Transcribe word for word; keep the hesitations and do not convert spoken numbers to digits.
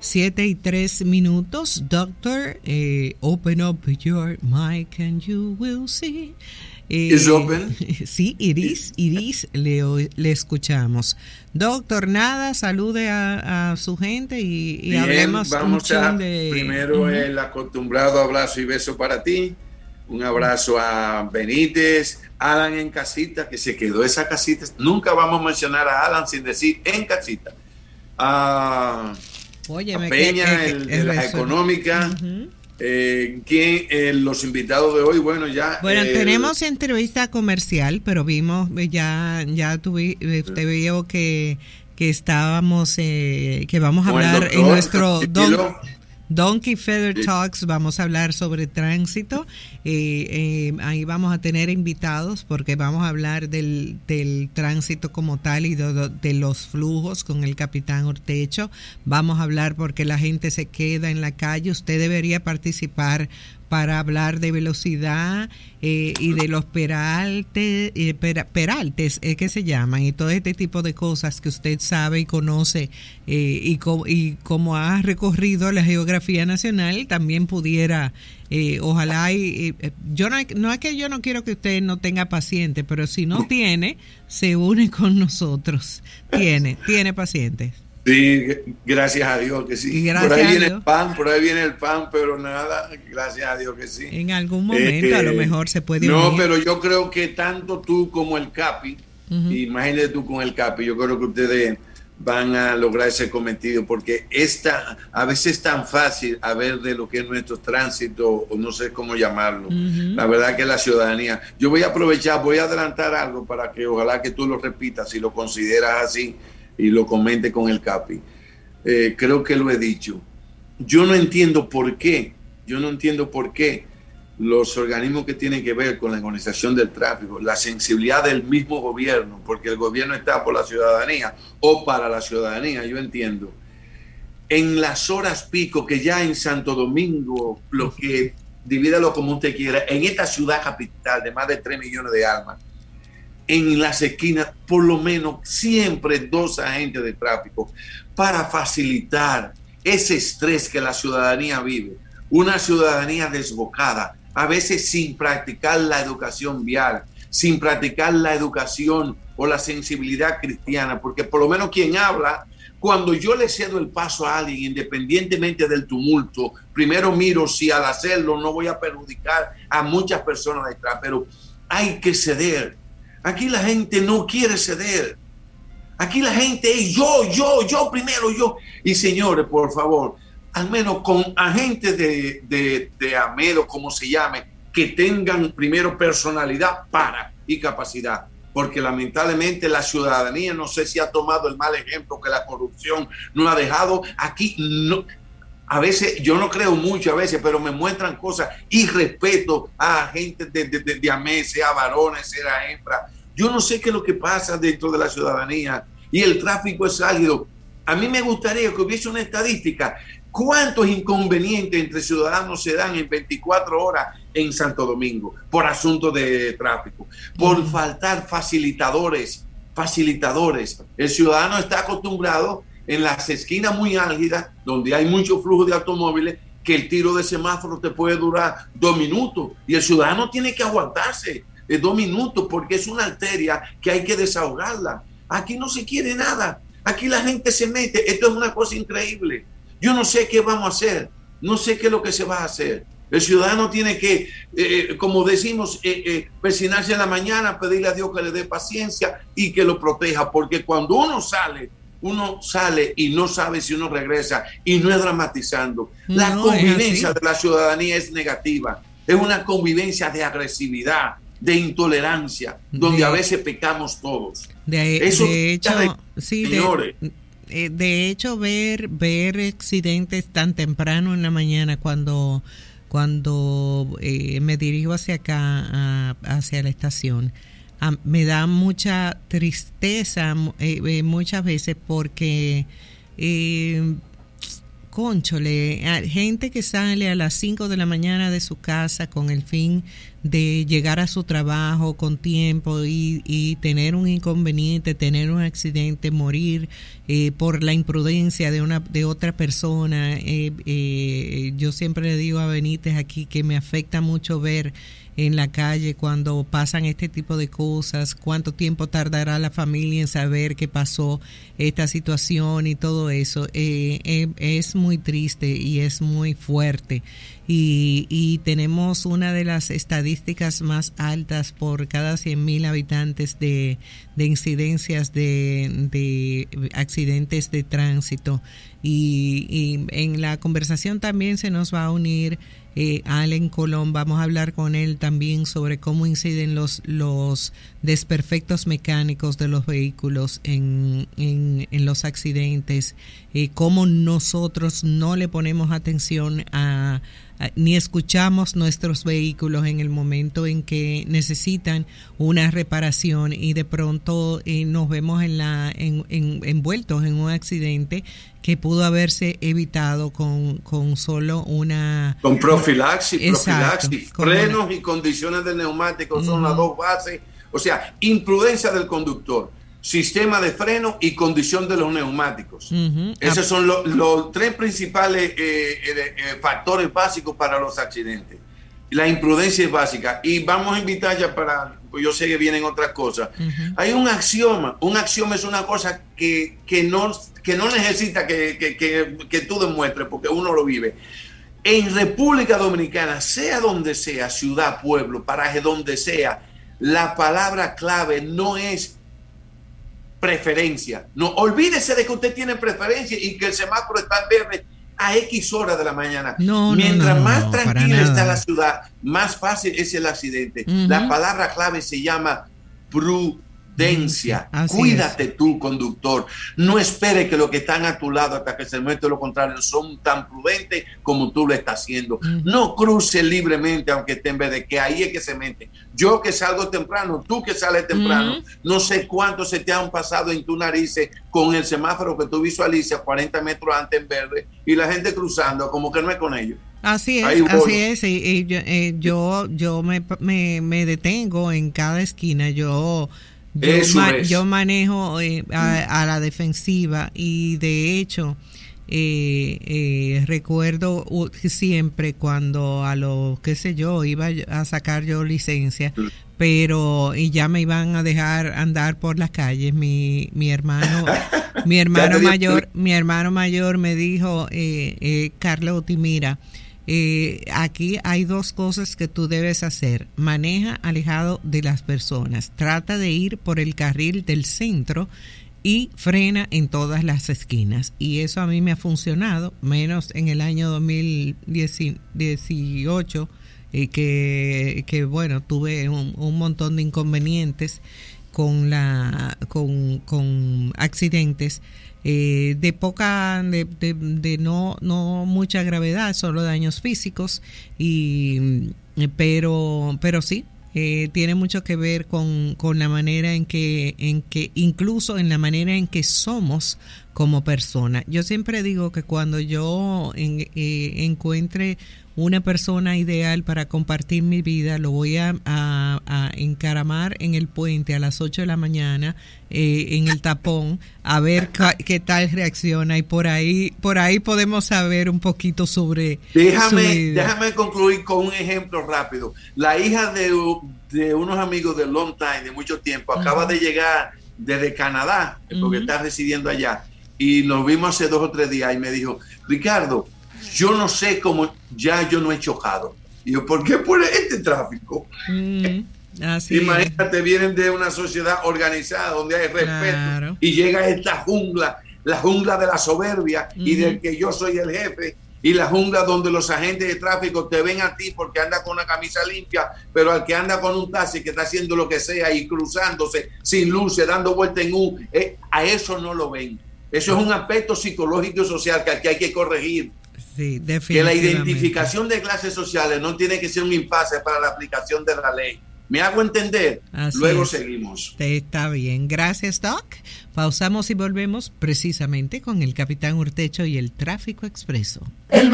Siete y tres minutos. Doctor, eh, open up your mic and you will see. Eh, ¿Es open? Sí, Iris, Iris, le, le escuchamos. Doctor, nada, salude a, a su gente y, y Bien, hablemos vamos un a, de... primero uh-huh. el acostumbrado abrazo y beso para ti. Un abrazo a Benítez, Alan en casita, que se quedó esa casita. Nunca vamos a mencionar a Alan sin decir en casita. A, Oye, a me Peña, que, que, el que de la resuelve. económica. Uh-huh. Eh, ¿quién, eh, los invitados de hoy? Bueno, ya. Bueno, eh, tenemos entrevista comercial, pero vimos, ya, ya tuve, te veo que, que estábamos, eh, que vamos a hablar doctor, en nuestro don, Donkey Feather sí. Talks, vamos a hablar sobre tránsito. Eh, eh, ahí vamos a tener invitados porque vamos a hablar del, del tránsito como tal y de, de los flujos con el capitán Ortecho. Vamos a hablar porque la gente se queda en la calle. Usted debería participar para hablar de velocidad eh, y de los peraltes, eh, per, peraltes es eh, que se llaman, y todo este tipo de cosas que usted sabe y conoce eh, y, co y como ha recorrido la geografía nacional, también pudiera, eh, ojalá, y, y, yo no, no es que yo no quiero que usted no tenga pacientes, pero si no tiene, se une con nosotros, tiene, tiene pacientes. Sí, gracias a Dios que sí. Por ahí viene el pan, por ahí viene el pan, pero nada, gracias a Dios que sí. En algún momento eh, a lo mejor se puede No, unir. pero yo creo que tanto tú como el Capi, uh-huh. imagínate tú con el Capi, yo creo que ustedes van a lograr ese cometido, porque esta, a veces es tan fácil a ver de lo que es nuestro tránsito, o no sé cómo llamarlo. Uh-huh. La verdad que la ciudadanía. Yo voy a aprovechar, voy a adelantar algo para que ojalá que tú lo repitas, si lo consideras así, y lo comente con el Capi. Eh, creo que lo he dicho. Yo no entiendo por qué, yo no entiendo por qué los organismos que tienen que ver con la organización del tráfico, la sensibilidad del mismo gobierno, porque el gobierno está por la ciudadanía o para la ciudadanía, yo entiendo. En las horas pico, que ya en Santo Domingo, lo que divídalo como usted quiera, en esta ciudad capital de más de tres millones de almas, en las esquinas, por lo menos siempre dos agentes de tráfico para facilitar ese estrés que la ciudadanía vive. Una ciudadanía desbocada, a veces sin practicar la educación vial, sin practicar la educación o la sensibilidad cristiana, porque por lo menos quien habla, cuando yo le cedo el paso a alguien, independientemente del tumulto, primero miro si al hacerlo no voy a perjudicar a muchas personas detrás, pero hay que ceder. Aquí la gente no quiere ceder. Aquí la gente es yo, yo, yo primero, yo. Y señores, por favor, al menos con agentes de, de, de AMED o como se llame, que tengan primero personalidad para y capacidad. Porque lamentablemente la ciudadanía, no sé si ha tomado el mal ejemplo que la corrupción no ha dejado. Aquí no. A veces, yo no creo mucho a veces, pero me muestran cosas y respeto a gente de, de, de, de AMED, sea varones, sea hembra. Yo no sé qué es lo que pasa dentro de la ciudadanía y el tráfico es ágido. A mí me gustaría que hubiese una estadística. ¿Cuántos inconvenientes entre ciudadanos se dan en veinticuatro horas en Santo Domingo por asuntos de tráfico? Por mm. faltar facilitadores, facilitadores. El ciudadano está acostumbrado en las esquinas muy álgidas, donde hay mucho flujo de automóviles, que el tiro de semáforo te puede durar dos minutos y el ciudadano tiene que aguantarse de dos minutos porque es una arteria que hay que desahogarla. Aquí no se quiere nada, aquí la gente se mete, esto es una cosa increíble. Yo no sé qué vamos a hacer, no sé qué es lo que se va a hacer. El ciudadano tiene que, eh, como decimos, eh, eh, persinarse en la mañana, pedirle a Dios que le dé paciencia y que lo proteja, porque cuando uno sale, uno sale y no sabe si uno regresa, y no es dramatizando. La no, convivencia de la ciudadanía es negativa, es una convivencia de agresividad, de intolerancia, donde de, a veces pecamos todos. De, Eso de hecho, de, sí, señores. De, de hecho, ver, ver accidentes tan temprano en la mañana cuando, cuando eh, me dirijo hacia acá, a, hacia la estación, a, me da mucha tristeza eh, eh, muchas veces porque... Eh, Cónchole, gente que sale a las cinco de la mañana de su casa con el fin de llegar a su trabajo con tiempo y, y tener un inconveniente, tener un accidente, morir eh, por la imprudencia de una de otra persona. Eh, eh, yo siempre le digo a Benítez aquí que me afecta mucho ver en la calle cuando pasan este tipo de cosas, cuánto tiempo tardará la familia en saber que pasó esta situación y todo eso. Eh, eh, es muy triste y es muy fuerte. Y, y tenemos una de las estadísticas más altas por cada cien mil habitantes de, de incidencias de, de accidentes de tránsito. Y, y en la conversación también se nos va a unir eh, Allen Colón. Vamos a hablar con él también sobre cómo inciden los, los desperfectos mecánicos de los vehículos en, en, en los accidentes, eh, cómo nosotros no le ponemos atención a ni escuchamos nuestros vehículos en el momento en que necesitan una reparación y de pronto eh, nos vemos en la en, en, envueltos en un accidente que pudo haberse evitado con, con solo una... Con profilaxis, Exacto, profilaxis, frenos una... y condiciones del neumático son uh-huh. las dos bases. O sea, imprudencia del conductor, sistema de freno y condición de los neumáticos. Uh-huh. Esos son los, los tres principales eh, eh, eh, factores básicos para los accidentes. La imprudencia es básica. Y vamos a invitar ya para, pues yo sé que vienen otras cosas. Uh-huh. Hay un axioma. Un axioma es una cosa que, que, no, que no necesita que, que, que, que tú demuestres porque uno lo vive. En República Dominicana, sea donde sea, ciudad, pueblo, paraje, donde sea, la palabra clave no es preferencia. No, olvídese de que usted tiene preferencia y que el semáforo está en verde a X horas de la mañana. No, Mientras no, no, más no, tranquila está la ciudad, más fácil es el accidente. Uh-huh. La palabra clave se llama prudencia. Así Cuídate es. Tú, conductor. No espere que los que están a tu lado hasta que se muestre lo contrario son tan prudentes como tú lo estás haciendo. Uh-huh. No cruce libremente aunque esté en verde, que ahí es que se mete. Yo que salgo temprano, tú que sales temprano, uh-huh. no sé cuánto se te han pasado en tu narices con el semáforo que tú visualizas cuarenta metros antes en verde y la gente cruzando como que no es con ellos. Así es, así es. Y, y yo, eh, yo, yo me, me, me detengo en cada esquina. Yo Yo, ma- yo manejo eh, a, a la defensiva y de hecho eh, eh, recuerdo uh, siempre cuando a lo qué sé yo iba a sacar yo licencia, pero y ya me iban a dejar andar por las calles. Mi mi hermano mi hermano mayor mi hermano mayor me dijo eh, eh, Carlotti, mira, Eh, aquí hay dos cosas que tú debes hacer. Maneja alejado de las personas. Trata de ir por el carril del centro y frena en todas las esquinas. Y eso a mí me ha funcionado, menos en el año dos mil dieciocho, eh, que, que bueno, tuve un, un montón de inconvenientes con, la, con, con accidentes. Eh, de poca de, de, de no no mucha gravedad, solo daños físicos y pero pero sí eh, tiene mucho que ver con, con la manera en que en que incluso en la manera en que somos como personas. Yo siempre digo que cuando yo en, eh, encuentre una persona ideal para compartir mi vida, lo voy a, a, a encaramar en el puente a las ocho de la mañana, eh, en el tapón, a ver ca, qué tal reacciona y por ahí por ahí podemos saber un poquito sobre déjame, su vida. Déjame concluir con un ejemplo rápido. La hija de, de unos amigos de long time, de mucho tiempo, uh-huh. acaba de llegar desde Canadá, porque uh-huh. está residiendo allá, y nos vimos hace dos o tres días y me dijo, Ricardo, yo no sé cómo ya yo no he chocado. Y yo, ¿por qué por este tráfico? Mm, así Imagínate, es. Vienen de una sociedad organizada donde hay respeto, claro. y llega esta jungla, la jungla de la soberbia mm. y del que yo soy el jefe, y la jungla donde los agentes de tráfico te ven a ti porque anda con una camisa limpia, pero al que anda con un taxi que está haciendo lo que sea y cruzándose sin luces, dando vuelta en U, eh, a eso no lo ven. Eso es un aspecto psicológico y social que aquí hay que corregir. Sí, que la identificación de clases sociales no tiene que ser un impasse para la aplicación de la ley. ¿Me hago entender? Así Luego es. Seguimos. Está bien. Gracias, Doc. Pausamos y volvemos precisamente con el Capitán Urtecho y el Tráfico Expreso. El